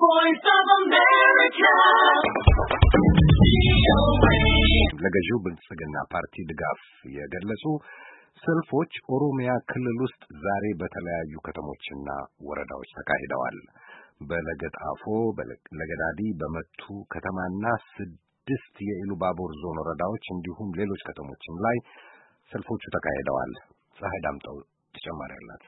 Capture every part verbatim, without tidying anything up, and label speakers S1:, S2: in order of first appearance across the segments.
S1: voice of America. ለገዢው ብልጽግና ፓርቲ ድጋፍ የገለጹ ሰልፎች ኦሮሚያ ክልል ውስጥ ዛሬ በተለያዩ ከተሞችና ወረዳዎች ተካሂደዋል። በለገጣፎ፣ በለገዳዲ፣ በመቱ ከተማና ስድስት የኢሉባቦር ዞን ወረዳዎች እንዲሁም ሌሎች ከተሞችም ላይ ሰልፎቹ ተካሂደዋል። ፀሐይ ዳምጠው ተጨማሪ አላት።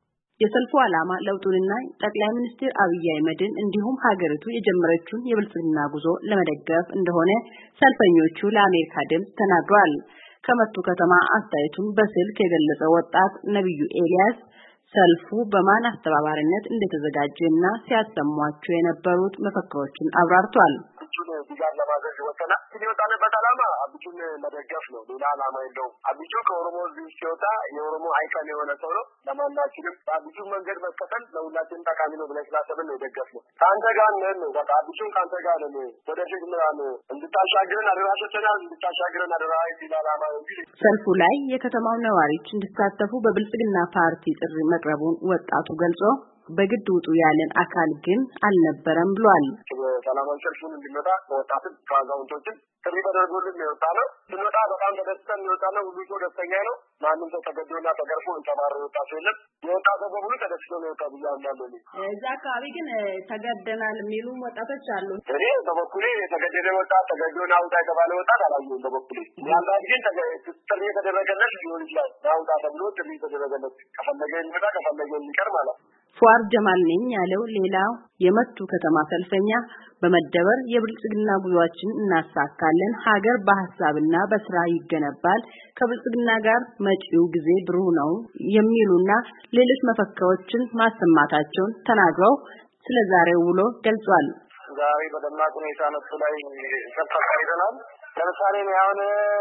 S2: የሰልፉ ዓላማ ለውጡንና ጠቅላይ ሚኒስትር አብይ አህመድን እንዲሁም ሀገሪቱ የጀመረችውን የብልጽግና ጉዞ ለመደገፍ እንደሆነ ሰልፈኞቹ ለአሜሪካ ድምጽ ተናግረዋል። ከመቱ ከተማ አስተያየቱን በስልክ የገለጸ ወጣት ነብዩ ኤልያስ ሰልፉ በማን አስተባባሪነት እንደተዘጋጀና ሲያሰሟቸው የነበሩት መፈክሮችን አብራርቷል።
S3: አብቹን ዲጋር ለማድረግ ወጣና ሲወጣበት ዓላማ አብቹን መደገፍ ነው። ሌላ ዓላማ የለውም። አብቹ ከኦሮሞ ህዝብ ሲወጣ የኦሮሞ አይካን የሆነ ሰው ነው። ለማናችንም አብቹ መንገድ መከተል ለሁላችንም ጠቃሚ ነው ብለን ስላሰብን ነው የደገፍነው። ካንተ ጋር ነን። በቃ አብቹን ካንተ ጋር ነን። ወደፊት ምናምን እንድታሻግረን አደራሽተናል እንድታሻግረን አደራ ይላል ዓላማ እንጂ።
S2: ሰልፉ ላይ የከተማው ነዋሪዎች እንዲሳተፉ በብልጽግና ፓርቲ ጥሪ መቅረቡን ወጣቱ ገልጾ በግድ ውጡ ያለን አካል ግን አልነበረም ብሏል።
S3: ሰላማዊ ሰልፉን እንዲመጣ ወጣቱን ካዛውንቶችን ጥሪ ተደርጎልን ነው የወጣነው። ስንወጣ በጣም ተደስተን ነው የወጣነው። ሁሉ ሰው ደስተኛ ነው። ማንም ሰው ተገዶና ተገርፎ ተማረ ወጣቱ የለም። የወጣቱ በሙሉ ተደስቶ ነው የወጣው ብያለሁ።
S2: እዛ አካባቢ ግን ተገደናል የሚሉ ወጣቶች አሉ።
S3: እኔ በበኩሌ የተገደደ ወጣት ተገዶና አውጣ የተባለ ወጣት አላየሁም። በበኩሌ ያንዳንድ ግን ጥሪ የተደረገለት ሊሆን ይችላል። አውጣ ተብሎ ጥሪ የተደረገለት ከፈለገ ይመጣ ከፈለገ ይቀር ማለት
S2: ፏር ጀማል ነኝ ያለው ሌላው የመቱ ከተማ ሰልፈኛ በመደበር የብልጽግና ጉዟችን እናሳካለን፣ ሀገር በሐሳብና በስራ ይገነባል፣ ከብልጽግና ጋር መጪው ጊዜ ብሩህ ነው የሚሉና ሌሎች መፈክሮችን ማሰማታቸውን ተናግረው ስለ ዛሬው ውሎ ገልጿል።
S3: ዛሬ በደማቅ ሁኔታ መቱ ላይ ሰልፍ አካሂደናል። ለምሳሌ ነው አሁን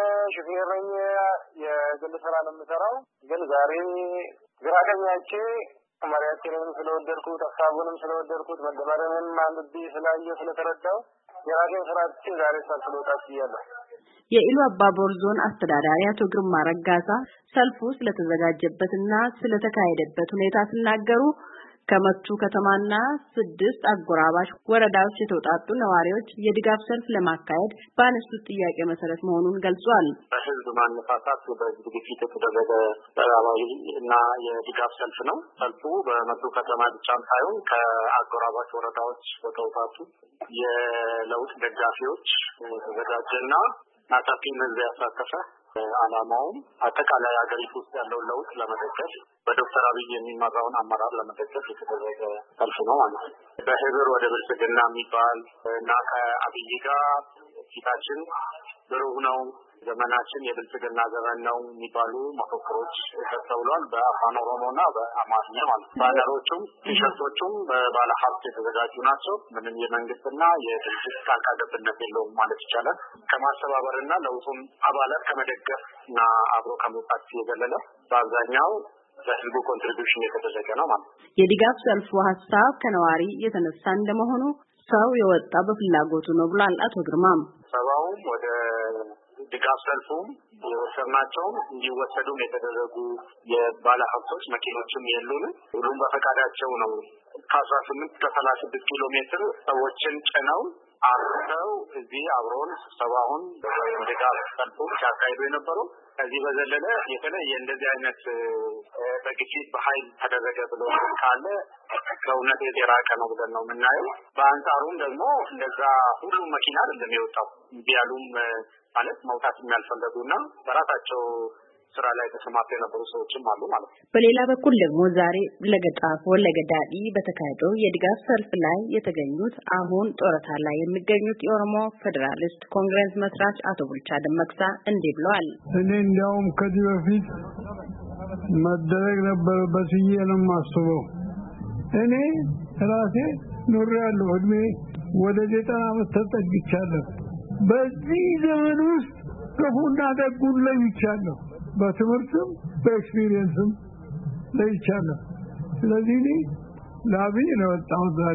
S3: ሹፌር ነኝ፣ የግል ስራ ነው የምሰራው። ግን ዛሬ ግራቀኛቼ አማራጭንም ስለወደድኩት ሐሳቡንም ስለወደድኩት መደባረንም አንድ ስላየ ስለተረዳው የራሴን ስራች ዛሬ ሰልፍሎታች ይያለሁ።
S2: የኢሉ አባቦር ዞን አስተዳዳሪ አቶ ግርማ ረጋሳ ሰልፉ ስለተዘጋጀበትና ስለተካሄደበት ሁኔታ ሲናገሩ ከመቱ ከተማና ስድስት አጎራባሽ ወረዳዎች የተውጣጡ ነዋሪዎች የድጋፍ ሰልፍ ለማካሄድ ባነሱት ጥያቄ መሰረት መሆኑን ገልጿል።
S3: በህዝብ ማነሳሳት በህዝብ ግፊት የተደረገ ሰላማዊ እና የድጋፍ ሰልፍ ነው። ሰልፉ በመቱ ከተማ ብቻም ሳይሆን ከአጎራባሽ ወረዳዎች የተውጣጡ የለውጥ ደጋፊዎች የተዘጋጀና ናታኪን ህዝብ ያሳተፈ ዓላማውም አጠቃላይ ሀገሪቱ ውስጥ ያለውን ለውጥ ለመደገፍ በዶክተር አብይ የሚመራውን አመራር ለመደገፍ የተደረገ ሰልፍ ነው ማለት ነው። በህብር ወደ ብልጽግና የሚባል እና ከአብይ ጋር ፊታችን ብሩህ ነው፣ ዘመናችን የብልጽግና ዘመን ነው የሚባሉ መፈክሮች ተስተውለዋል። በአፋን ኦሮሞና በአማርኛ ማለት ነው። ባነሮቹም ቲሸርቶቹም ባለ ሀብት የተዘጋጁ ናቸው። ምንም የመንግስትና የድርጅት ጣልቃ ገብነት የለውም ማለት ይቻላል። ከማስተባበርና ለውጡን አባላት ከመደገፍና አብሮ ከመውጣት የዘለለ በአብዛኛው በህዝቡ ኮንትሪቢዩሽን የተደረገ ነው ማለት ነው።
S2: የድጋፍ ሰልፉ ሀሳብ ከነዋሪ የተነሳ እንደመሆኑ ሰው የወጣ በፍላጎቱ ነው ብሏል አቶ ግርማም።
S3: ሰባውም ወደ ድጋፍ ሰልፉም የወሰናቸው እንዲወሰዱም የተደረጉ የባለ ሀብቶች መኪኖችም የሉን። ሁሉም በፈቃዳቸው ነው። ከአስራ ስምንት ከሰላሳ ስድስት ኪሎ ሜትር ሰዎችን ጭነው አርሰው እዚህ አብሮን ስብሰባውን ድጋፍ ሰልፉ ሲያካሂዱ የነበሩ። ከዚህ በዘለለ የተለየ እንደዚህ አይነት በግፊት በኃይል ተደረገ ብሎ ካለ ከእውነት የራቀ ነው ብለን ነው የምናየው። በአንጻሩም ደግሞ እንደዛ ሁሉም መኪና አይደለም የወጣው። ቢያሉም ማለት መውጣት የሚያልፈለጉና በራሳቸው ስራ ላይ ተሰማርተው የነበሩ ሰዎችም አሉ ማለት ነው።
S2: በሌላ በኩል ደግሞ ዛሬ ለገጣፎ ለገዳዲ በተካሄደው የድጋፍ ሰልፍ ላይ የተገኙት አሁን ጦረታ ላይ የሚገኙት የኦሮሞ ፌደራሊስት ኮንግረስ መስራች አቶ ቡልቻ ደመቅሳ እንዲህ ብለዋል።
S4: እኔ እንዲያውም ከዚህ በፊት መደረግ ነበረበት ብዬ ነው የማስበው። እኔ ራሴ ኖሬያለሁ። እድሜ ወደ ዘጠና ዓመት ተጠግቻለሁ። በዚህ ዘመን ውስጥ ክፉና ደጉን ለይቻለሁ። በትምህርትም በኤክስፒሪየንስም ለይቻለሁ። ስለዚህ እኔ ለአብይ ነው የወጣሁት ዛሬ።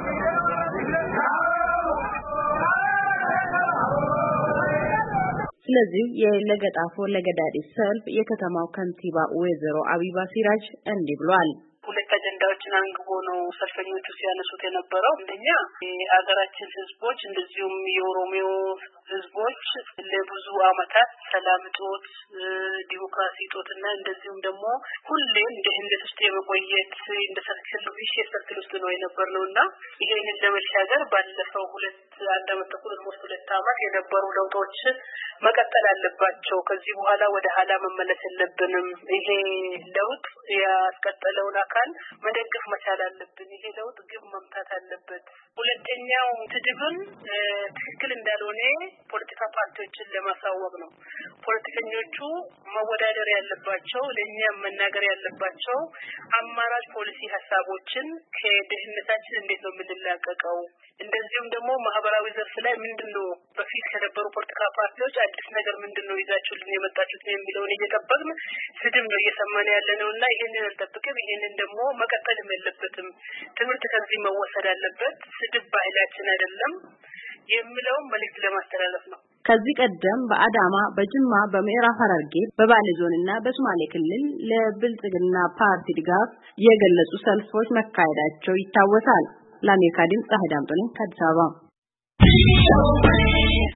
S2: ስለ ስለዚህ የለገጣፎ ለገዳዲ ሰልፍ የከተማው ከንቲባ ወይዘሮ አቢባ ሲራጅ እንዲህ ብሏል።
S5: ሁለት አጀንዳዎችን አንግቦ ነው ሰልፈኞቹ ሲያነሱት የነበረው። አንደኛ የአገራችን ህዝቦች እንደዚሁም የኦሮሚዮ ህዝቦች ለብዙ አመታት ሰላም ጦት ዲሞክራሲ ጦትና እንደዚሁም ደግሞ ሁሌም ድህነት ውስጥ የመቆየት እንደ ሰርክል ቪሽየስ ሰርክል ውስጥ ነው የነበርነውና ይሄንን ለመሻገር ባለፈው ሁለት አንድ አመት ተኩል ሞስት ሁለት አመት የነበሩ ለውጦች መቀጠል አለባቸው። ከዚህ በኋላ ወደ ኋላ መመለስ የለብንም። ይሄ ለውጥ ያስቀጠለውን አካል መደገፍ መቻል አለብን። ይሄ ለውጥ ግብ መምታት አለበት። ሁለተኛው ትድብን ትክክል እንዳልሆነ ፖለቲካ ፓርቲዎችን ለማሳወቅ ነው። ፖለቲከኞቹ መወዳደር ያለባቸው ለኛ መናገር ያለባቸው አማራጭ ፖሊሲ ሀሳቦችን ከድህነታችን እንዴት ነው የምንላቀቀው እንደዚሁም ደግሞ ማህበራዊ ዘርፍ ላይ ምንድነው በፊት ከነበሩ ፖለቲካ ፓርቲዎች አዲስ ነገር ምንድነው ይዛችሁልን የመጣችሁት የሚለውን እየተጠበቅን ስድም ነው እየሰማን ያለነውና ይሄንን እንጠብቀን ይሄንን ደግሞ መቀጠል የለበትም። ትምህርት ከዚህ መወሰድ አለበት። ስድብ ባህላችን አይደለም የሚለው መልእክት ለማስተላለፍ ነው።
S2: ከዚህ ቀደም በአዳማ በጅማ በምዕራብ ሐረርጌ በባሌ ዞንና በሶማሌ ክልል ለብልጽግና ፓርቲ ድጋፍ የገለጹ ሰልፎች መካሄዳቸው ይታወሳል። ለአሜሪካ ድምጽ ፀሐይ ዳምጦ ነኝ ከአዲስ አበባ።